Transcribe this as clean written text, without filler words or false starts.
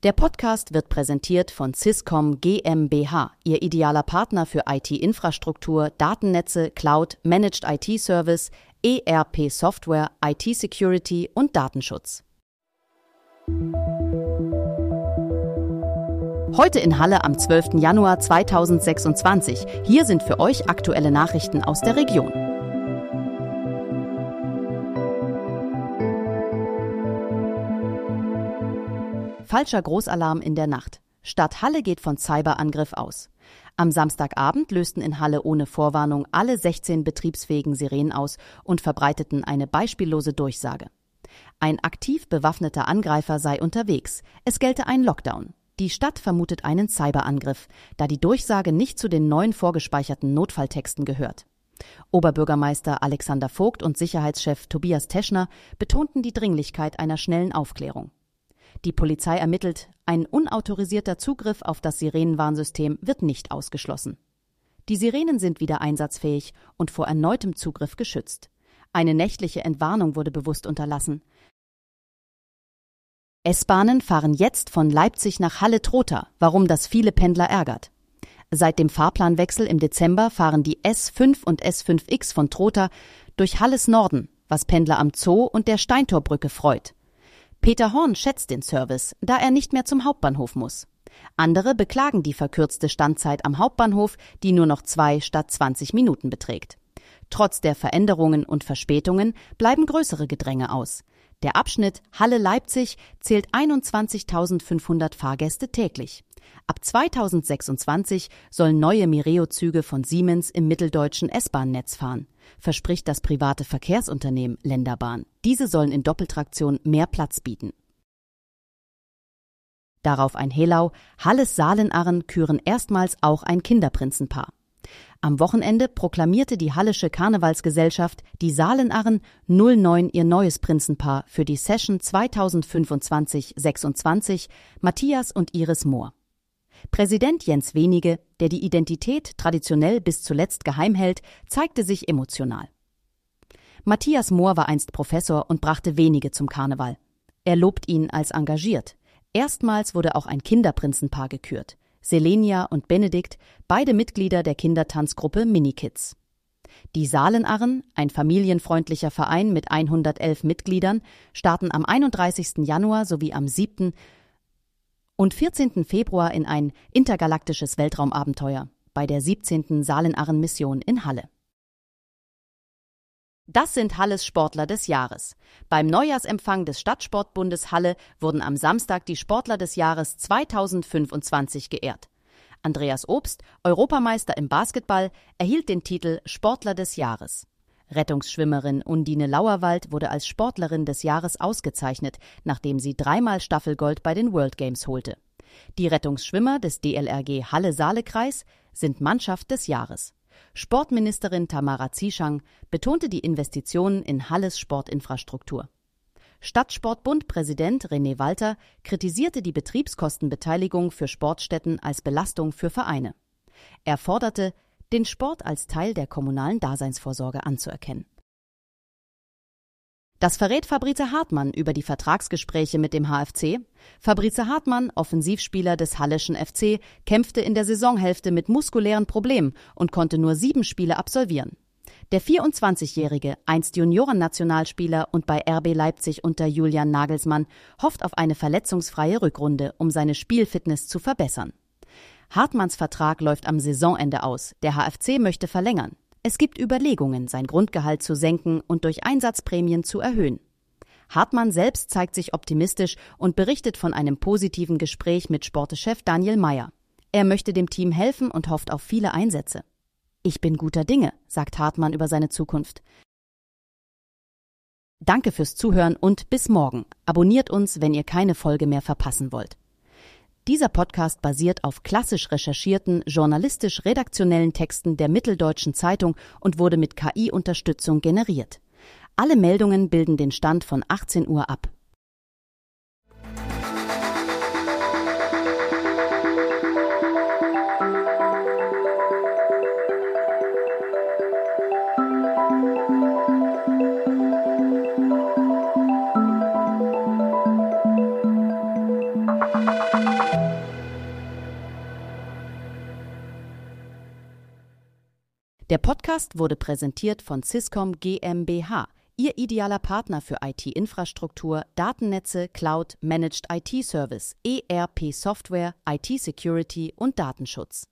Der Podcast wird präsentiert von Swisscom GmbH, Ihr idealer Partner für IT-Infrastruktur, Datennetze, Cloud, Managed IT-Service, ERP-Software, IT-Security und Datenschutz. Heute in Halle am 12. Januar 2026. Hier sind für euch aktuelle Nachrichten aus der Region. Falscher Großalarm in der Nacht. Stadt Halle geht von Cyberangriff aus. Am Samstagabend lösten in Halle ohne Vorwarnung alle 16 betriebsfähigen Sirenen aus und verbreiteten eine beispiellose Durchsage. Ein aktiv bewaffneter Angreifer sei unterwegs. Es gelte ein Lockdown. Die Stadt vermutet einen Cyberangriff, da die Durchsage nicht zu den neuen vorgespeicherten Notfalltexten gehört. Oberbürgermeister Alexander Vogt und Sicherheitschef Tobias Teschner betonten die Dringlichkeit einer schnellen Aufklärung. Die Polizei ermittelt, ein unautorisierter Zugriff auf das Sirenenwarnsystem wird nicht ausgeschlossen. Die Sirenen sind wieder einsatzfähig und vor erneutem Zugriff geschützt. Eine nächtliche Entwarnung wurde bewusst unterlassen. S-Bahnen fahren jetzt von Leipzig nach Halle-Trotha, warum das viele Pendler ärgert. Seit dem Fahrplanwechsel im Dezember fahren die S5 und S5X von Trotha durch Halles Norden, was Pendler am Zoo und der Steintorbrücke freut. Peter Horn schätzt den Service, da er nicht mehr zum Hauptbahnhof muss. Andere beklagen die verkürzte Standzeit am Hauptbahnhof, die nur noch 2 statt 20 Minuten beträgt. Trotz der Veränderungen und Verspätungen bleiben größere Gedränge aus. Der Abschnitt Halle-Leipzig zählt 21.500 Fahrgäste täglich. Ab 2026 sollen neue Mireo-Züge von Siemens im mitteldeutschen S-Bahn-Netz fahren, verspricht das private Verkehrsunternehmen Länderbahn. Diese sollen in Doppeltraktion mehr Platz bieten. Darauf ein Helau: Halles Salenarren küren erstmals auch ein Kinderprinzenpaar. Am Wochenende proklamierte die Hallische Karnevalsgesellschaft, die Salenarren 09 ihr neues Prinzenpaar für die Session 2025-26, Matthias und Iris Mohr. Präsident Jens Wenige, der die Identität traditionell bis zuletzt geheim hält, zeigte sich emotional. Matthias Mohr war einst Professor und brachte wenige zum Karneval. Er lobt ihn als engagiert. Erstmals wurde auch ein Kinderprinzenpaar gekürt. Selenia und Benedikt, beide Mitglieder der Kindertanzgruppe Minikids. Die Salenarren, ein familienfreundlicher Verein mit 111 Mitgliedern, starten am 31. Januar sowie am 7. und 14. Februar in ein intergalaktisches Weltraumabenteuer bei der 17. Salenarren-Mission in Halle. Das sind Halles Sportler des Jahres. Beim Neujahrsempfang des Stadtsportbundes Halle wurden am Samstag die Sportler des Jahres 2025 geehrt. Andreas Obst, Europameister im Basketball, erhielt den Titel Sportler des Jahres. Rettungsschwimmerin Undine Lauerwald wurde als Sportlerin des Jahres ausgezeichnet, nachdem sie 3-mal Staffelgold bei den World Games holte. Die Rettungsschwimmer des DLRG Halle-Saale-Kreis sind Mannschaft des Jahres. Sportministerin Tamara Zieschang betonte die Investitionen in Halles Sportinfrastruktur. Stadtsportbund-Präsident René Walter kritisierte die Betriebskostenbeteiligung für Sportstätten als Belastung für Vereine. Er forderte, den Sport als Teil der kommunalen Daseinsvorsorge anzuerkennen. Das verrät Fabrice Hartmann über die Vertragsgespräche mit dem HFC. Fabrice Hartmann, Offensivspieler des Halleschen FC, kämpfte in der Saisonhälfte mit muskulären Problemen und konnte nur 7 Spiele absolvieren. Der 24-Jährige, einst Juniorennationalspieler und bei RB Leipzig unter Julian Nagelsmann, hofft auf eine verletzungsfreie Rückrunde, um seine Spielfitness zu verbessern. Hartmanns Vertrag läuft am Saisonende aus. Der HFC möchte verlängern. Es gibt Überlegungen, sein Grundgehalt zu senken und durch Einsatzprämien zu erhöhen. Hartmann selbst zeigt sich optimistisch und berichtet von einem positiven Gespräch mit Sportchef Daniel Meyer. Er möchte dem Team helfen und hofft auf viele Einsätze. Ich bin guter Dinge, sagt Hartmann über seine Zukunft. Danke fürs Zuhören und bis morgen. Abonniert uns, wenn ihr keine Folge mehr verpassen wollt. Dieser Podcast basiert auf klassisch recherchierten, journalistisch-redaktionellen Texten der Mitteldeutschen Zeitung und wurde mit KI-Unterstützung generiert. Alle Meldungen bilden den Stand von 18 Uhr ab. Der Podcast wurde präsentiert von Swisscom GmbH, Ihr idealer Partner für IT-Infrastruktur, Datennetze, Cloud, Managed IT-Service, ERP-Software, IT-Security und Datenschutz.